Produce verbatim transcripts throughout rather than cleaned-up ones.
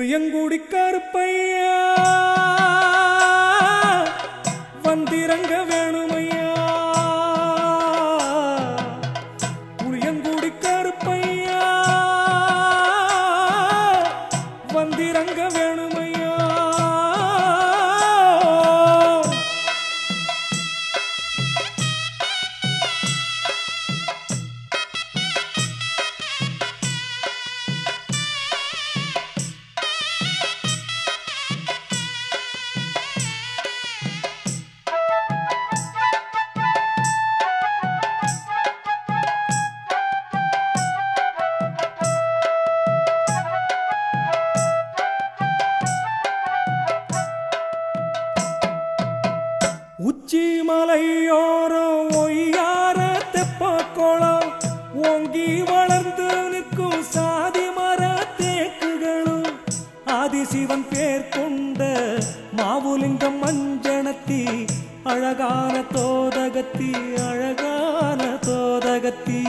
புளியங்குடி கருப்பையா வந்திரங்க வேணுமையா புளியங்குடி கருப்பையா வந்திரங்க வேணுமையா உச்சி மலையோரம் ஒய்யார தெப்பக்குளம் ஓங்கி வளர்ந்து நிற்கும் சாதி மர தேக்குகளும் ஆதிசிவன் பேர் கொண்ட மாவுலிங்கம் மஞ்சனத்தி அழகான தோதகத்தி அழகான தோதகத்தி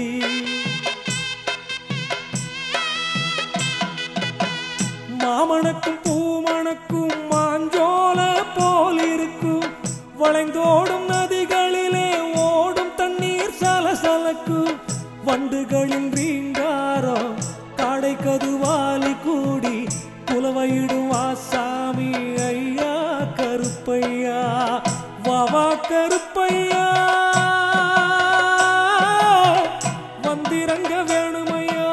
மாமணக்கும் பூமணக்கும் மாஞ்சோல போல் இருக்கும் வளைந்தோடும் நதிகளிலே ஓடும் தண்ணீர் சலசலக்கும் வண்டுகளின் ரீங்காரம் காடை கதுவாலி கூடி குலவையிடும் ஆசாமி ஐயா கருப்பையா வாவா கருப்பையா வந்திரங்க வேணுமையா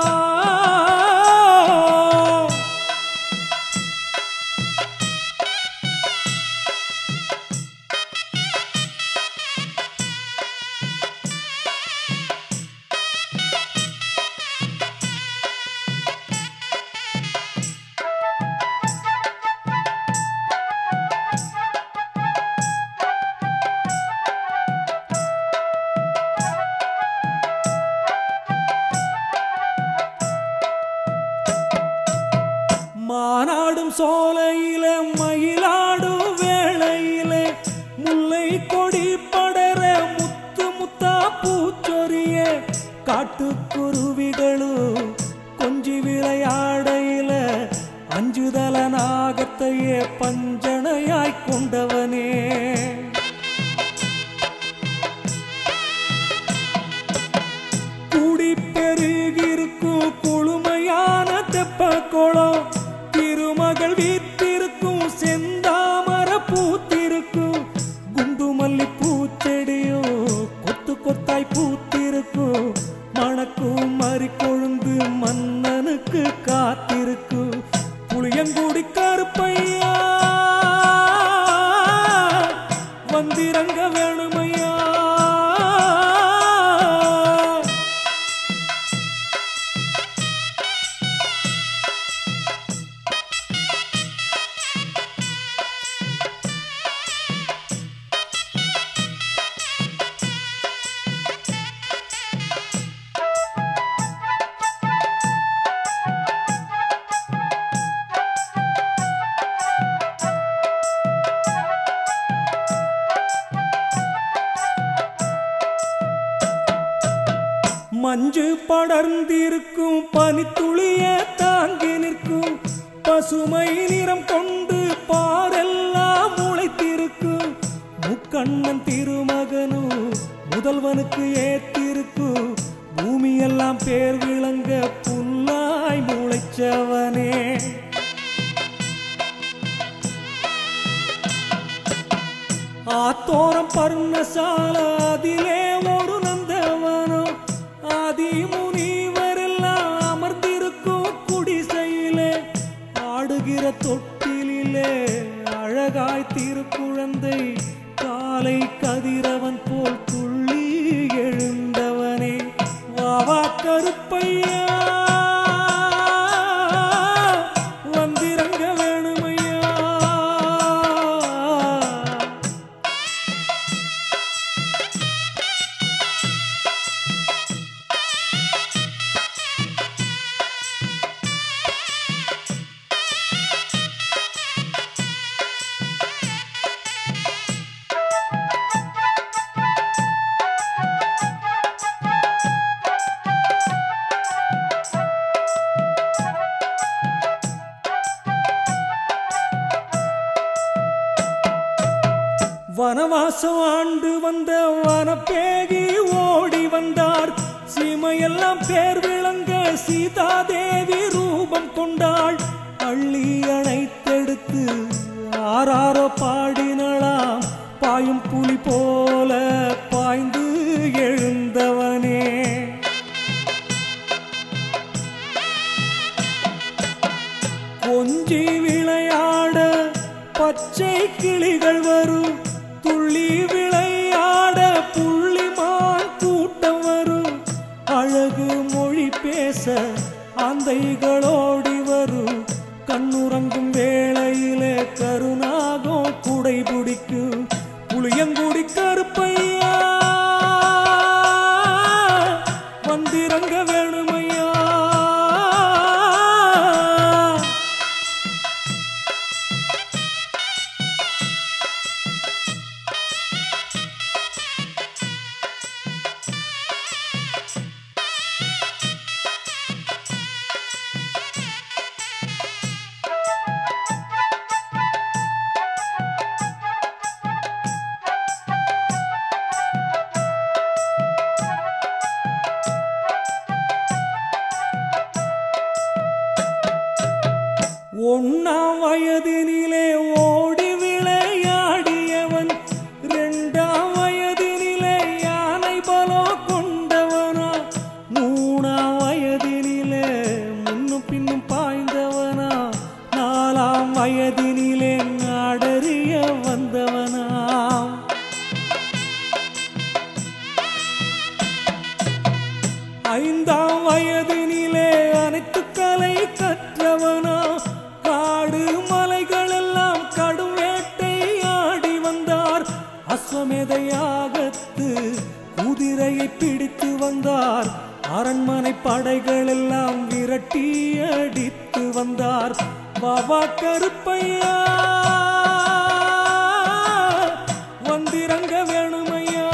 மானாடும் சோலையில மயிலாடும் வேளையில முல்லை கொடி படர முத்து முத்தா பூச்சொரிய காட்டுக்குருவிகளும் கொஞ்சி விளையாடையில அஞ்சுதல நாகத்தையே பஞ்சனையாய் கொண்டவனே கூடி பெருகிருக்கும் குளுமையான தெப்பக்குளம் திருமகள் வீட்டிருக்கும் செந்தாமர பூத்திருக்கும் குண்டு மல்லி பூச்செடியும் கொத்து கொத்தாய் பூத்திருக்கும் மணக்கும் மறி கொழுந்து மன்னனுக்கு காத்திருக்கும் புளியங்குடி கருப்பையா வந்திரங்க வேணுமையா மஞ்சு படர்ந்திருக்கும் பனித்துளிய தாங்கி நிற்கும் பசுமை நிறம் கொண்டு பாரெல்லாம் முளைத்திருக்கும் முக்கண்ணன் திருமகனும் முதல்வனுக்கு ஏத்திருக்கும் பூமியெல்லாம் பேர் விளங்க புல்லாய் முளைச்சவனே ஆத்தோரம் பர்ணசால அதிலே ஒரு நந்தவனம் ஆதி முனிவரெல்லாம் அமர்ந்திருக்கும் குடிசையிலே ஆடுகிற தொட்டிலே அழகாய் திருக்குழந்தை காலை கதிரவன் போல் துள்ளி எழுந்தவனே வாவா கருப்பையா வந்திரங்க வேணுமையா வனவாசம் ஆண்டு வந்த வனப்பேகி ஓடி வந்தார். சீமையெல்லாம் பேர் விளங்க சீதாதேவி ரூபம் கொண்டாள். அள்ளி அணைத்தெடுத்து ஆராரோ பாடினளாம். பாயும் புலி போல பாய்ந்து எழுந்தவனே. கொஞ்சி விளையாட பச்சை கிளிகள் வரும். துள்ளி விளையாட புள்ளிமான் கூட்டம் வரும். அழகு மொழி பேச ஆந்தைகளோடி வரும். கண்ணுறங்கும் வேளையிலே கருணாகம் குடை பிடிக்கும். புளியங்குடி கருப்பையா வந்திறங்க வேணுமையா. ஒன்னாம் வயதினிலே ஓடி விளையாடியவன். இரண்டாம் வயதினிலே யானை பலம் கொண்டவனா. மூணாம் வயதினிலே முன்னும் பின்னும் பாய்ந்தவனா. நாலாம் வயதினிலே நாடறிய வந்தவனா. ஐந்தாம் வயதினிலே அனைத்து கலை கற்றவனா. காடு மலைகள் எல்லாம் கடும் வேட்டையாடி வந்தார். அஸ்வமேதையாகத்து குதிரையை பிடித்து வந்தார். அரண்மனை படைகள் எல்லாம் விரட்டி அடித்து வந்தார். பாபா கருப்பையா வந்திறங்க வேணுமையா.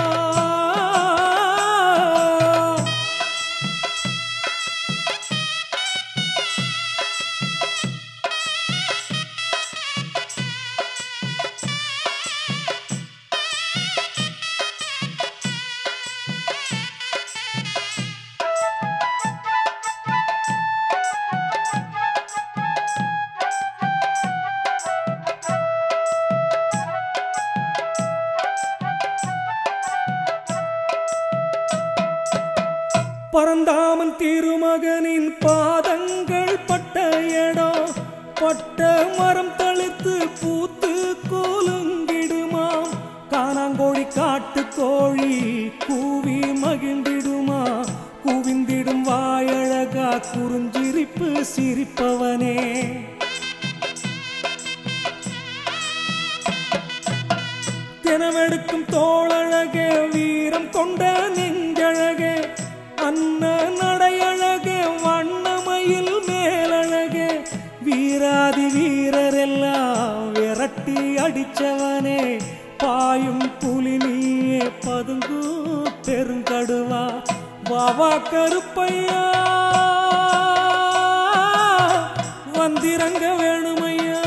பரந்தாமன் திருமகனின் பாதங்கள் பட்ட இடம். பட்ட மரம் தளிர்த்து பூத்து கூலுங்கிடுமாம். காணாங்கோழி காட்டு கோழி கூவி மகிழ்ந்திடுமா. குவிந்திடும் வாயழகா குறிஞ்சிரிப்பு சிரிப்பவனே. தினமெடுக்கும் தோளழகே வீரம் கொண்ட நெஞ்சழகே. அன்ன நடையழகே வண்ணமயில் மேலழகே. வீராதி வீரரெல்லாம் விரட்டி அடிச்சவனே. பாயும் புலி நீயே பதுங்கு பெருங்கடுவா. பாபா கருப்பையா வந்திறங்க வேணுமையா.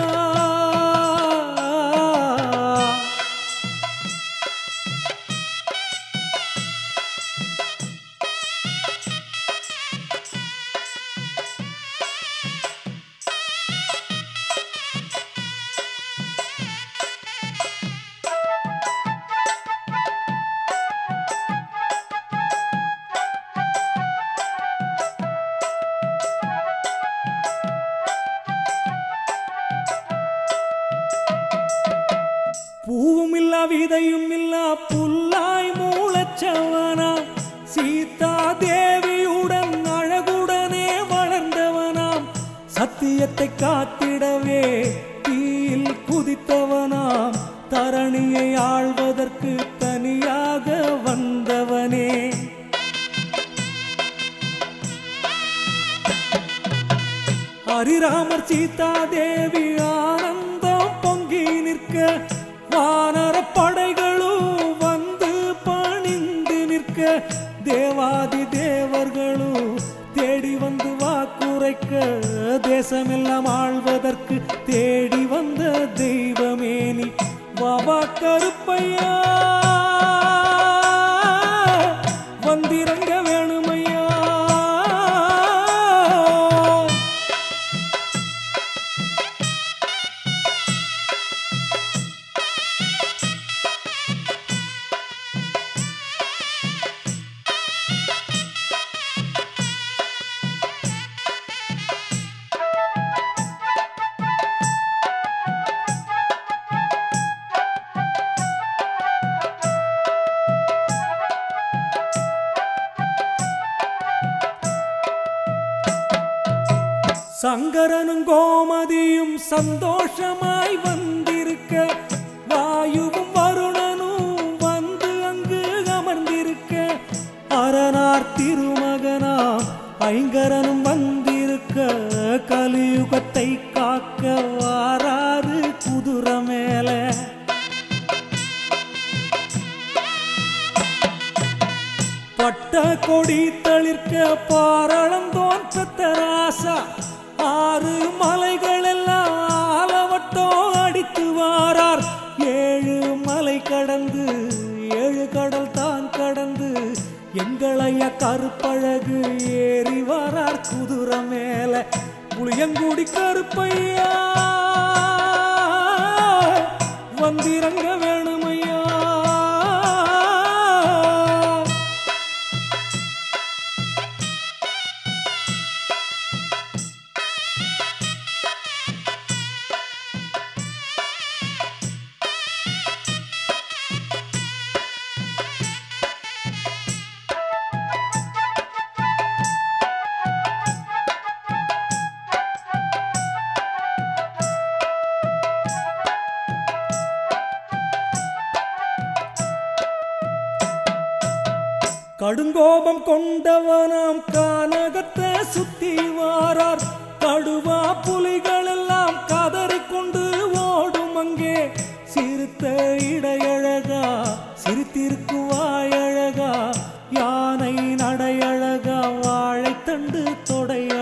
பூவும் இல்லா விதையும் இல்லா புல்லாய் மூலச்சவனா. சீதா தேவியுடன் அழகுடனே வளர்ந்தவனாம். சத்தியத்தை காத்திடவே தீயில் குதித்தவனாம். தரணியை ஆள்வதற்கு தனியாக வந்தவனே. ஹரிராமர் சீதா தேவி ஆனந்தம் பொங்கி நிற்க. வானர படைகளும் வந்து பணிந்து நிற்க. தேவாதி தேவர்களும் தேடி வந்து வாக்குரைக்க. தேசமெல்லாம் ஆள்வதற்கு தேடி வந்த தெய்வமேனி. வாவா கருப்பையா வந்திறங்க வேணுமையா. சங்கரனும் கோமதியும் சந்தோஷமாய் வந்திருக்க, வாயுவும் வருணனும் வந்து அங்கு அமர்ந்திருக்க, அரணார் திருமகனாம் ஐங்கரனும் வந்திருக்க, கலியுகத்தை காக்க வாராறு குதிரை மேல. பட்ட கொடி தளிர்க்க பாரளந்தோன் பெத்தராசா, ஆறு மலைகள் எல்லாம் ஆலவட்டோ அடித்து வாரார். ஏழு மலை கடந்து ஏழு கடல் தான் கடந்து எங்களைய கருப்பழகு ஏறி வாரார் குதிரை மேல. புளியங்குடி கருப்பையா வந்திறங்க வேணுமையா. கடுங்கோபம் கொண்டவனாம் கானகத்தை சுத்தி வாரார். கடுவா புலிகள் எல்லாம் கதறிக்கொண்டு ஓடும் அங்கே. சிறுத்த இடையழகா சிரித்திருக்கு வாயழகா, யானை நடையழகா வாழைத்தண்டு தொடையழகா.